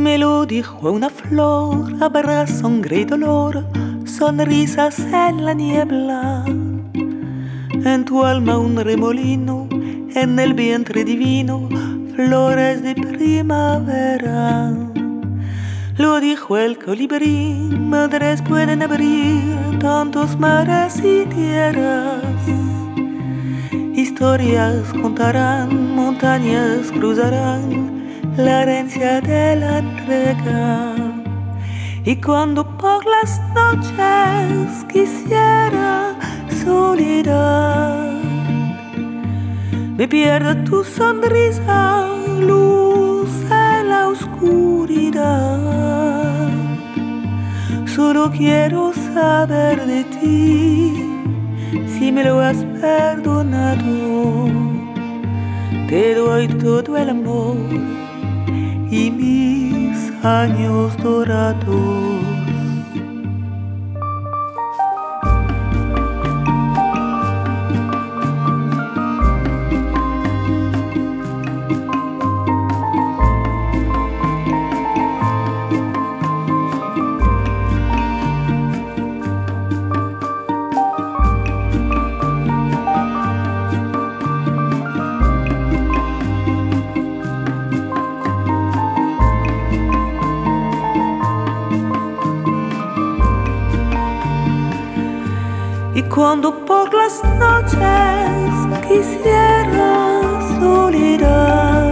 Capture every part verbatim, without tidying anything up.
Me lo dijo una flor, habrá sangre y dolor, sonrisas en la niebla. En tu alma un remolino, en el vientre divino, flores de primavera. Lo dijo el colibrí, madres pueden abrir tantos mares y tierras. Historias contarán, montañas cruzarán, la herencia de la entrega. Y cuando por las noches quisiera soledad, me pierdo tu sonrisa, luz en la oscuridad. Solo quiero saber de ti, si me lo has perdonado. Te doy todo el amor y mis años dorados. Y cuando por las noches quisiera soledad,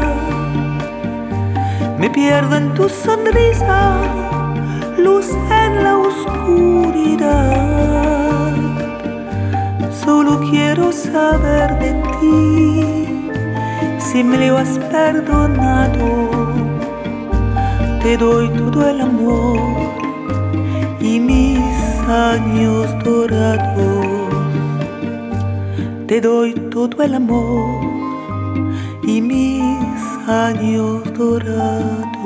me pierdo en tu sonrisa, luz en la oscuridad. Solo quiero saber de ti, si me lo has perdonado. Te doy todo el amor y mis años dorados. Te doy todo el amor y mis años dorados.